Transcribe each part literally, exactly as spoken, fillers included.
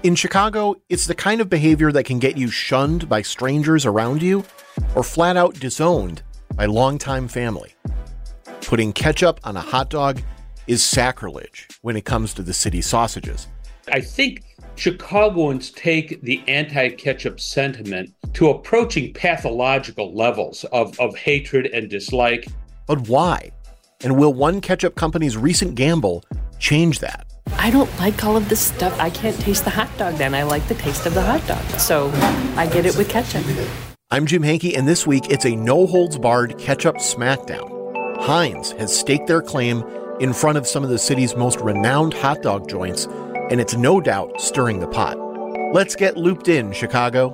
In Chicago, it's the kind of behavior that can get you shunned by strangers around you or flat out disowned by longtime family. Putting ketchup on a hot dog is sacrilege when it comes to the city's sausages. I think Chicagoans take the anti-ketchup sentiment to approaching pathological levels of, of hatred and dislike. But why? And will one ketchup company's recent gamble change that? I don't like all of this stuff. I can't taste the hot dog then. I like the taste of the hot dog. So I get it with ketchup. I'm Jim Hankey, and this week it's a no-holds-barred ketchup smackdown. Heinz has staked their claim in front of some of the city's most renowned hot dog joints, and it's no doubt stirring the pot. Let's get looped in, Chicago.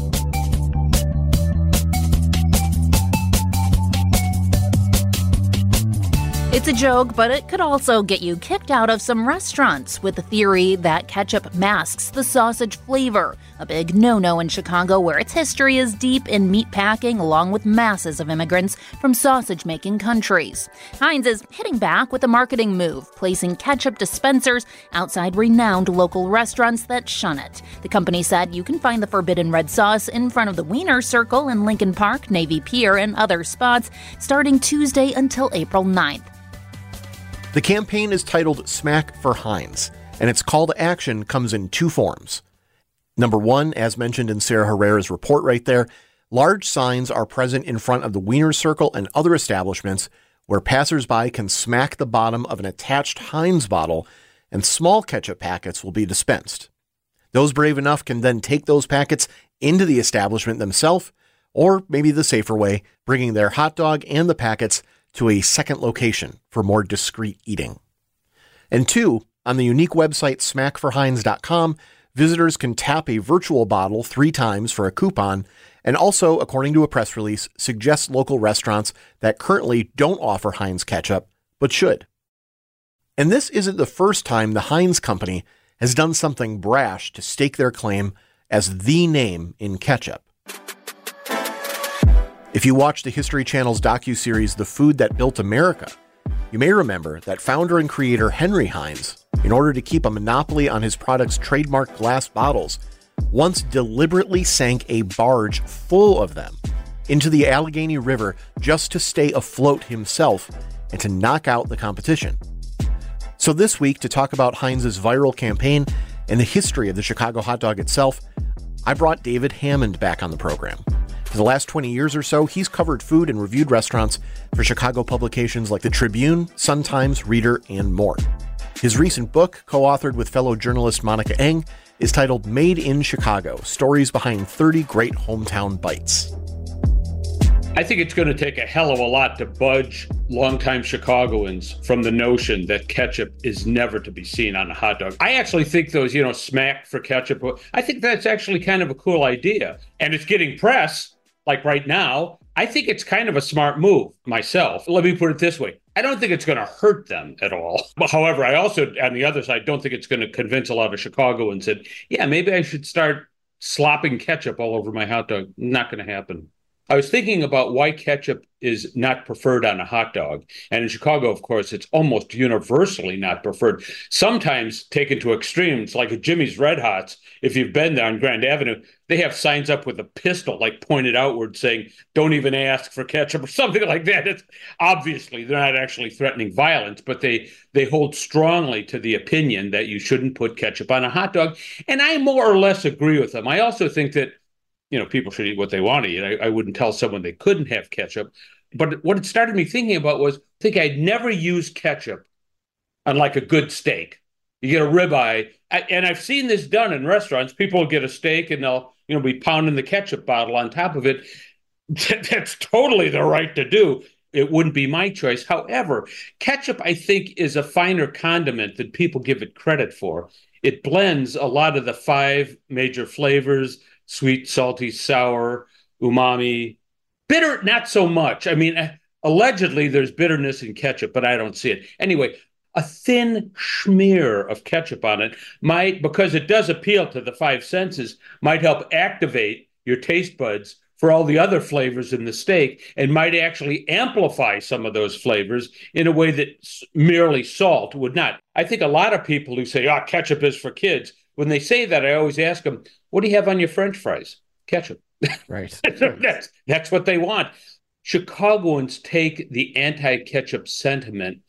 It's a joke, but it could also get you kicked out of some restaurants with the theory that ketchup masks the sausage flavor, a big no-no in Chicago where its history is deep in meat packing along with masses of immigrants from sausage-making countries. Heinz is hitting back with a marketing move, placing ketchup dispensers outside renowned local restaurants that shun it. The company said you can find the forbidden red sauce in front of the Wiener Circle in Lincoln Park, Navy Pier, and other spots starting Tuesday until April ninth. The campaign is titled Smack for Heinz, and its call to action comes in two forms. Number one, as mentioned in Sarah Herrera's report right there, large signs are present in front of the Wiener Circle and other establishments where passersby can smack the bottom of an attached Heinz bottle and small ketchup packets will be dispensed. Those brave enough can then take those packets into the establishment themselves, or maybe the safer way, bringing their hot dog and the packets to a second location for more discreet eating. And two, on the unique website smack for heinz dot com, visitors can tap a virtual bottle three times for a coupon, and also, according to a press release, suggest local restaurants that currently don't offer Heinz ketchup, but should. And this isn't the first time the Heinz company has done something brash to stake their claim as the name in ketchup. If you watch the History Channel's docuseries The Food That Built America, you may remember that founder and creator Henry Heinz, in order to keep a monopoly on his product's trademark glass bottles, once deliberately sank a barge full of them into the Allegheny River just to stay afloat himself and to knock out the competition. So this week, to talk about Heinz's viral campaign and the history of the Chicago hot dog itself, I brought David Hammond back on the program. For the last twenty years or so, he's covered food and reviewed restaurants for Chicago publications like the Tribune, Sun-Times, Reader, and more. His recent book, co-authored with fellow journalist Monica Eng, is titled Made in Chicago, Stories Behind thirty Great Hometown Bites. I think it's going to take a hell of a lot to budge longtime Chicagoans from the notion that ketchup is never to be seen on a hot dog. I actually think those, you know, smack for ketchup, I think that's actually kind of a cool idea. And it's getting press, like right now. I think it's kind of a smart move myself. Let me put it this way. I don't think it's going to hurt them at all. However, I also, on the other side, don't think it's going to convince a lot of Chicagoans that, yeah, maybe I should start slopping ketchup all over my hot dog. Not going to happen. I was thinking about why ketchup is not preferred on a hot dog. And in Chicago, of course, it's almost universally not preferred. Sometimes taken to extremes, like at Jimmy's Red Hots, if you've been there on Grand Avenue, they have signs up with a pistol, like pointed outward, saying, don't even ask for ketchup or something like that. It's obviously, they're not actually threatening violence, but they, they hold strongly to the opinion that you shouldn't put ketchup on a hot dog. And I more or less agree with them. I also think that you know, people should eat what they want to eat. I, I wouldn't tell someone they couldn't have ketchup. But what it started me thinking about was, I think I'd never use ketchup on like a good steak. You get a ribeye, and I've seen this done in restaurants. People will get a steak and they'll, you know, be pounding the ketchup bottle on top of it. That's totally the right to do. It wouldn't be my choice. However, ketchup, I think, is a finer condiment than people give it credit for. It blends a lot of the five major flavors: sweet, salty, sour, umami. Bitter, not so much. I mean, allegedly there's bitterness in ketchup, but I don't see it. Anyway, a thin smear of ketchup on it might, because it does appeal to the five senses, might help activate your taste buds for all the other flavors in the steak and might actually amplify some of those flavors in a way that merely salt would not. I think a lot of people who say, oh, ketchup is for kids, when they say that, I always ask them, what do you have on your French fries? Ketchup. Right. that's, that's what they want. Chicagoans take the anti-ketchup sentiment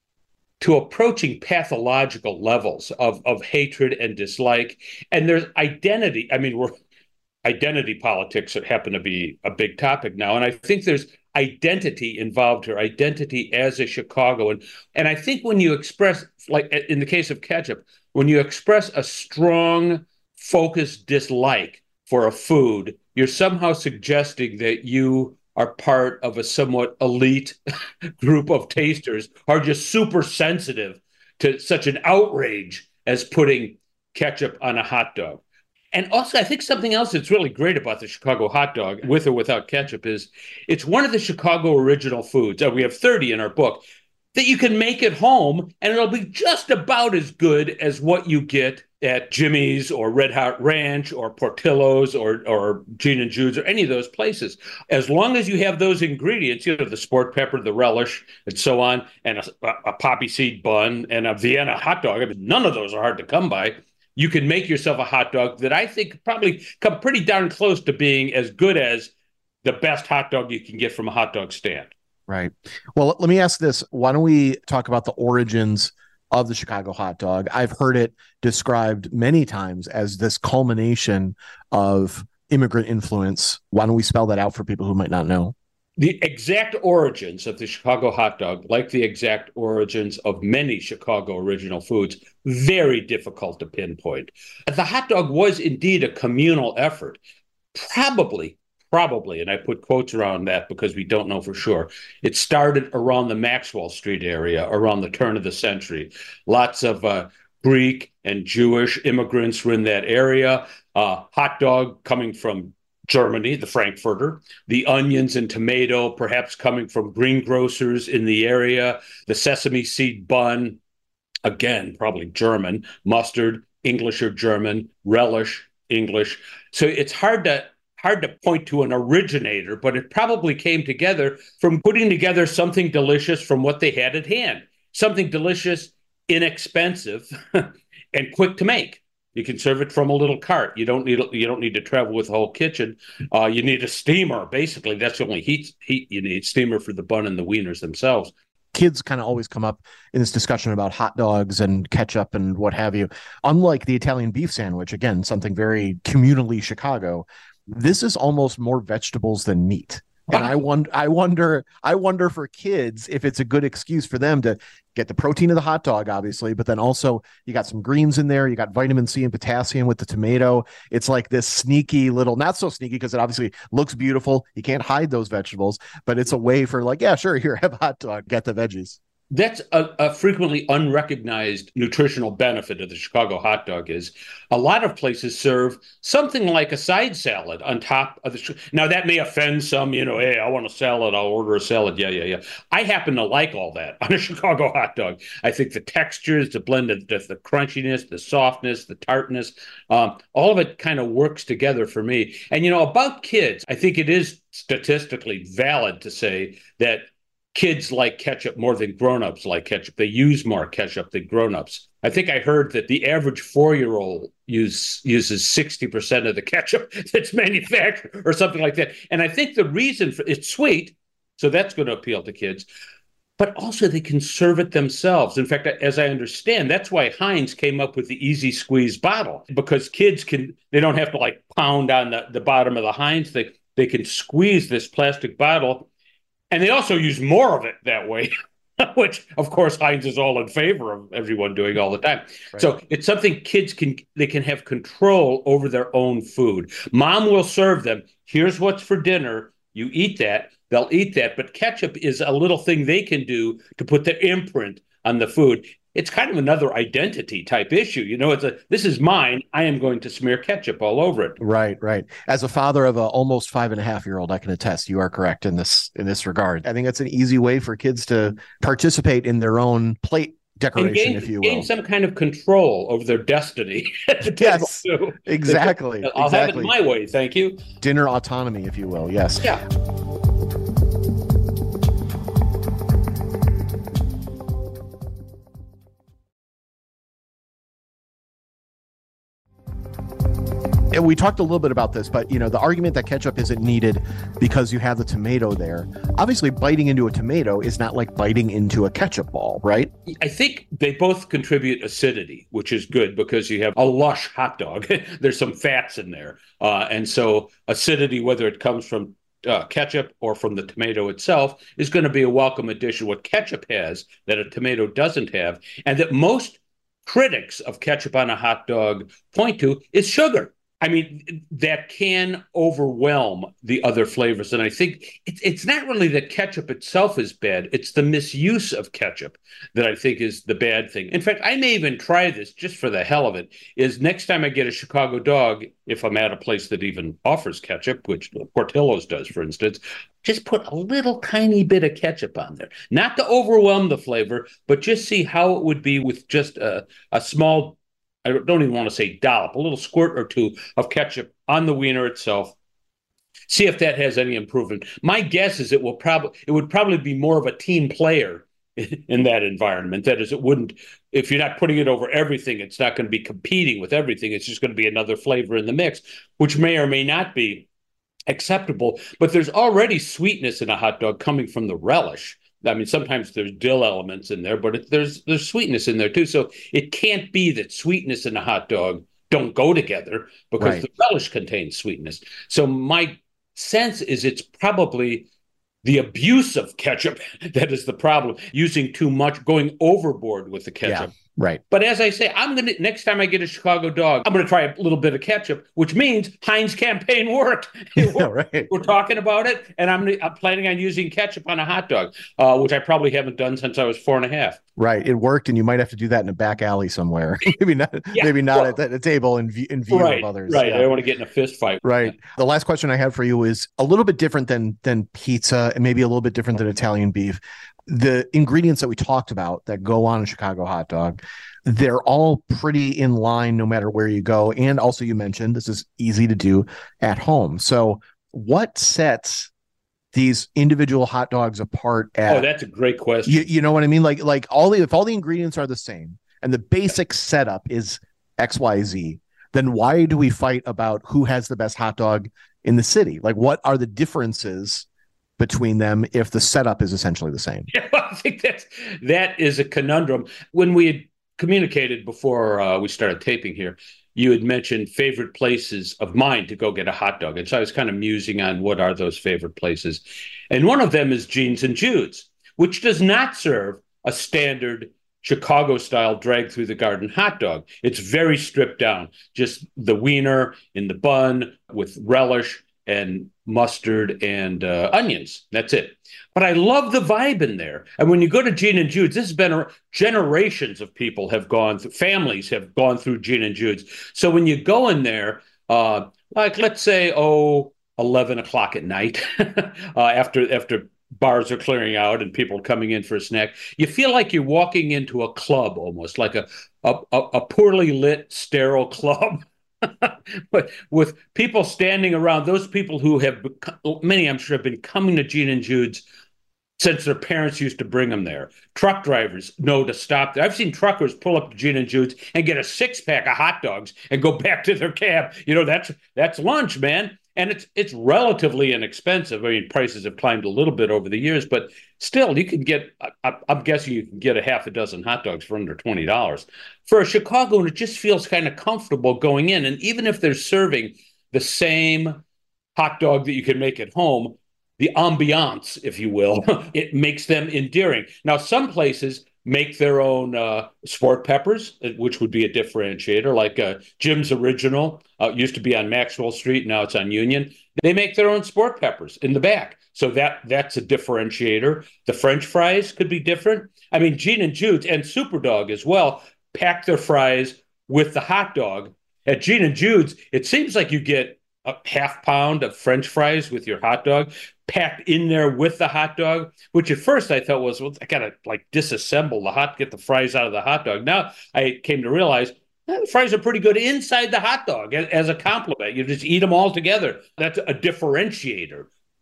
to approaching pathological levels of, of hatred and dislike. And there's identity. I mean, we're identity politics that happen to be a big topic now. And I think there's identity involved here, identity as a Chicagoan. And I think when you express, like in the case of ketchup, when you express a strong, focused dislike for a food, you're somehow suggesting that you are part of a somewhat elite group of tasters who are just super sensitive to such an outrage as putting ketchup on a hot dog. And also, I think something else that's really great about the Chicago hot dog, with or without ketchup, is it's one of the Chicago original foods. Uh, we have thirty in our book that you can make at home, and it'll be just about as good as what you get at Jimmy's or Red Hot Ranch or Portillo's or or Gene and Jude's or any of those places. As long as you have those ingredients, you know, the sport pepper, the relish, and so on, and a, a poppy seed bun and a Vienna hot dog. I mean, none of those are hard to come by. You can make yourself a hot dog that I think probably come pretty darn close to being as good as the best hot dog you can get from a hot dog stand. Right. Well, let me ask this. Why don't we talk about the origins of the Chicago hot dog? I've heard it described many times as this culmination of immigrant influence. Why don't we spell that out for people who might not know? The exact origins of the Chicago hot dog, like the exact origins of many Chicago original foods, very difficult to pinpoint. The hot dog was indeed a communal effort, probably, probably, and I put quotes around that because we don't know for sure. It started around the Maxwell Street area, around the turn of the century. Lots of uh, Greek and Jewish immigrants were in that area. Uh, hot dog coming from Germany, the Frankfurter, the onions and tomato perhaps coming from greengrocers in the area, the sesame seed bun, again, probably German, mustard, English or German, relish, English. So it's hard to hard to point to an originator, but it probably came together from putting together something delicious from what they had at hand, something delicious, inexpensive, and quick to make. You can serve it from a little cart. You don't need you don't need to travel with the whole kitchen. Uh, you need a steamer. Basically, that's the only heat heat you need. Steamer for the bun and the wieners themselves. Kids kind of always come up in this discussion about hot dogs and ketchup and what have you. Unlike the Italian beef sandwich, again, something very communally Chicago, this is almost more vegetables than meat. And I wonder, I wonder, I wonder for kids if it's a good excuse for them to get the protein of the hot dog, obviously, but then also you got some greens in there. You got vitamin C and potassium with the tomato. It's like this sneaky little, not so sneaky because it obviously looks beautiful. You can't hide those vegetables, but it's a way for like, yeah, sure, here, have a hot dog, get the veggies. That's a, a frequently unrecognized nutritional benefit of the Chicago hot dog is a lot of places serve something like a side salad on top of the. Now, that may offend some, you know, hey, I want a salad, I'll order a salad. Yeah, yeah, yeah. I happen to like all that on a Chicago hot dog. I think the textures, the blend of the, the crunchiness, the softness, the tartness, um, all of it kind of works together for me. And, you know, about kids, I think it is statistically valid to say that kids like ketchup more than grown-ups like ketchup. They use more ketchup than grown-ups. I think I heard that the average four-year-old use, uses sixty percent of the ketchup that's manufactured or something like that. And I think the reason for it's sweet, so that's going to appeal to kids, but also they can serve it themselves. In fact, as I understand, that's why Heinz came up with the easy squeeze bottle, because kids can, they don't have to like pound on the, the bottom of the Heinz. They, they can squeeze this plastic bottle. And they also use more of it that way, which, of course, Heinz is all in favor of everyone doing all the time. Right. So it's something kids can, they can have control over their own food. Mom will serve them. Here's what's for dinner. You eat that. They'll eat that. But ketchup is a little thing they can do to put their imprint on the food. It's kind of another identity type issue. You know, it's a, this is mine. I am going to smear ketchup all over it. Right, right. As a father of a almost five and a half year old, I can attest you are correct in this, in this regard. I think that's an easy way for kids to participate in their own plate decoration, gain, if you will. Gain some kind of control over their destiny. Yes, exactly. I'll exactly. have it my way. Thank you. Dinner autonomy, if you will. Yes. Yeah. And we talked a little bit about this, but you know, the argument that ketchup isn't needed because you have the tomato there. Obviously, biting into a tomato is not like biting into a ketchup ball, right? I think they both contribute acidity, which is good because you have a lush hot dog. There's some fats in there. Uh, and so acidity, whether it comes from uh, ketchup or from the tomato itself, is going to be a welcome addition. What ketchup has that a tomato doesn't have, and that most critics of ketchup on a hot dog point to, is sugar. I mean, that can overwhelm the other flavors. And I think it, it's not really that ketchup itself is bad. It's the misuse of ketchup that I think is the bad thing. In fact, I may even try this just for the hell of it, is next time I get a Chicago dog, if I'm at a place that even offers ketchup, which Portillo's does, for instance, just put a little tiny bit of ketchup on there. Not to overwhelm the flavor, but just see how it would be with just a, a small, I don't even want to say dollop, a little squirt or two of ketchup on the wiener itself. See if that has any improvement. My guess is it will probably it would probably be more of a team player in that environment. That is, it wouldn't, if you're not putting it over everything, it's not going to be competing with everything. It's just going to be another flavor in the mix, which may or may not be acceptable. But there's already sweetness in a hot dog coming from the relish. I mean, sometimes there's dill elements in there, but it, there's there's sweetness in there too. So it can't be that sweetness and a hot dog don't go together, because right. the relish contains sweetness. So my sense is it's probably the abuse of ketchup that is the problem. Using too much, going overboard with the ketchup. Yeah. Right. But as I say, I'm going to, next time I get a Chicago dog, I'm going to try a little bit of ketchup, which means Heinz campaign worked. Yeah, right. We're talking about it, and I'm, I'm planning on using ketchup on a hot dog, uh, which I probably haven't done since I was four and a half. Right. It worked, and you might have to do that in a back alley somewhere. maybe not yeah, Maybe not well, at the table in view, in view right, of others. Right. Yeah. I don't want to get in a fist fight. Right. Yeah. The last question I have for you is a little bit different than than pizza, and maybe a little bit different than Italian beef. The ingredients that we talked about that go on a Chicago hot dog, they're all pretty in line no matter where you go. And also, you mentioned this is easy to do at home. So what sets these individual hot dogs apart at, oh, that's a great question. You, you know what I mean? Like, like all the, if all the ingredients are the same and the basic setup is X Y Z, then why do we fight about who has the best hot dog in the city? Like, what are the differences between them if the setup is essentially the same? Yeah, well, I think that's, that is a conundrum. When we had communicated before uh, we started taping here, you had mentioned favorite places of mine to go get a hot dog. And so I was kind of musing on what are those favorite places. And one of them is Gene's and Jude's, which does not serve a standard Chicago-style drag through the garden hot dog. It's very stripped down, just the wiener in the bun with relish and mustard and uh, onions. That's it. But I love the vibe in there. And when you go to Gene and Jude's, this has been a, generations of people have gone through, families have gone through Gene and Jude's. So when you go in there, uh, like let's say, oh, eleven o'clock at night, uh, after after bars are clearing out and people are coming in for a snack, you feel like you're walking into a club, almost like a a, a poorly lit, sterile club. But with people standing around, those people who have become, many I'm sure have been coming to Gene and Jude's since their parents used to bring them there. Truck drivers know to stop there. I've seen truckers pull up to Gene and Jude's and get a six pack of hot dogs and go back to their cab. You know, that's that's lunch, man. And it's it's relatively inexpensive. I mean, prices have climbed a little bit over the years, but still, you can get, I, I'm guessing you can get a half a dozen hot dogs for under twenty dollars. For a Chicagoan, it just feels kind of comfortable going in. And even if they're serving the same hot dog that you can make at home, the ambiance, if you will, it makes them endearing. Now, some places make their own uh, sport peppers, which would be a differentiator, like uh, Jim's Original. Uh, used to be on Maxwell Street, now it's on Union. They make their own sport peppers in the back. So that that's a differentiator. The French fries could be different. I mean, Gene and Jude's and Superdog as well pack their fries with the hot dog. At Gene and Jude's, it seems like you get a half pound of French fries with your hot dog packed in there with the hot dog, which at first I thought was, well, I got to like disassemble the hot, get the fries out of the hot dog. Now I came to realize eh, the fries are pretty good inside the hot dog as, as a compliment. You just eat them all together. That's a differentiator.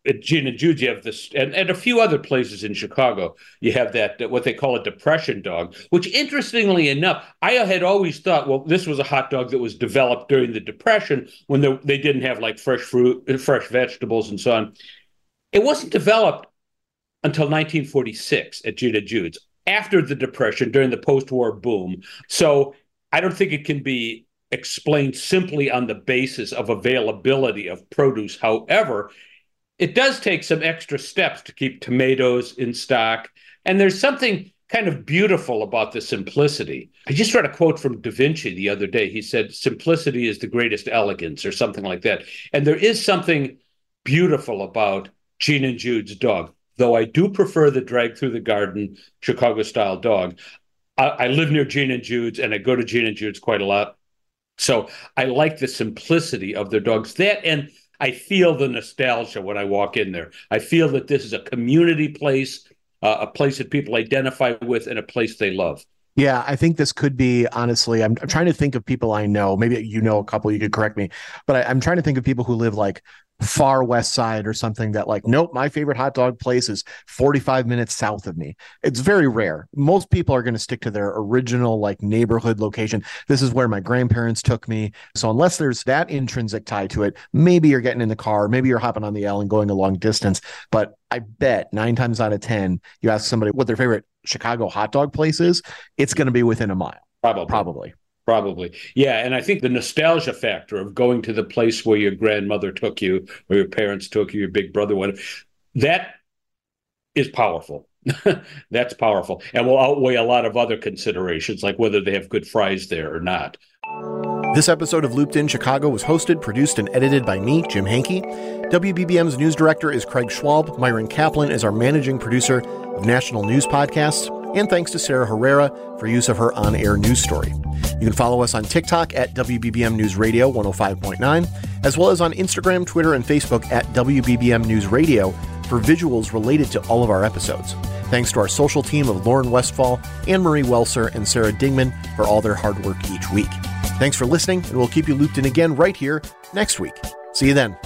at Gene and Jude's, you have this, and, and a few other places in Chicago, you have that, what they call a depression dog, which interestingly enough, I had always thought, well, this was a hot dog that was developed during the Depression when they, they didn't have like fresh fruit, fresh vegetables and so on. It wasn't developed until nineteen forty-six at Gene and Jude's, after the Depression, during the post-war boom. So I don't think it can be explained simply on the basis of availability of produce. However, it does take some extra steps to keep tomatoes in stock. And there's something kind of beautiful about the simplicity. I just read a quote from Da Vinci the other day. He said, simplicity is the greatest elegance, or something like that. And there is something beautiful about Gene and Jude's dog. Though I do prefer the drag through the garden Chicago-style dog. I, I live near Gene and Jude's, and I go to Gene and Jude's quite a lot. So I like the simplicity of their dogs. That, and I feel the nostalgia when I walk in there. I feel that this is a community place, uh, a place that people identify with, and a place they love. Yeah, I think this could be, honestly, I'm, I'm trying to think of people I know. Maybe you know a couple, you could correct me. But I, I'm trying to think of people who live like far west side or something that like, nope, my favorite hot dog place is forty-five minutes south of me. It's very rare. Most people are going to stick to their original like neighborhood location. This is where my grandparents took me. So unless there's that intrinsic tie to it, maybe you're getting in the car, maybe you're hopping on the L and going a long distance. But I bet nine times out of ten, you ask somebody what their favorite Chicago hot dog place is, it's going to be within a mile. Probably. Probably. Probably. Yeah. And I think the nostalgia factor of going to the place where your grandmother took you, or your parents took you, your big brother, whatever, that is powerful. That's powerful. And will outweigh a lot of other considerations, like whether they have good fries there or not. This episode of Looped In Chicago was hosted, produced, and edited by me, Jim Hankey. W B B M's news director is Craig Schwalb. Myron Kaplan is our managing producer of National News Podcasts. And thanks to Sarah Herrera for use of her on-air news story. You can follow us on TikTok at W B B M News Radio one oh five point nine, as well as on Instagram, Twitter, and Facebook at W B B M News Radio for visuals related to all of our episodes. Thanks to our social team of Lauren Westfall, Anne-Marie Welser, and Sarah Dingman for all their hard work each week. Thanks for listening, and we'll keep you looped in again right here next week. See you then.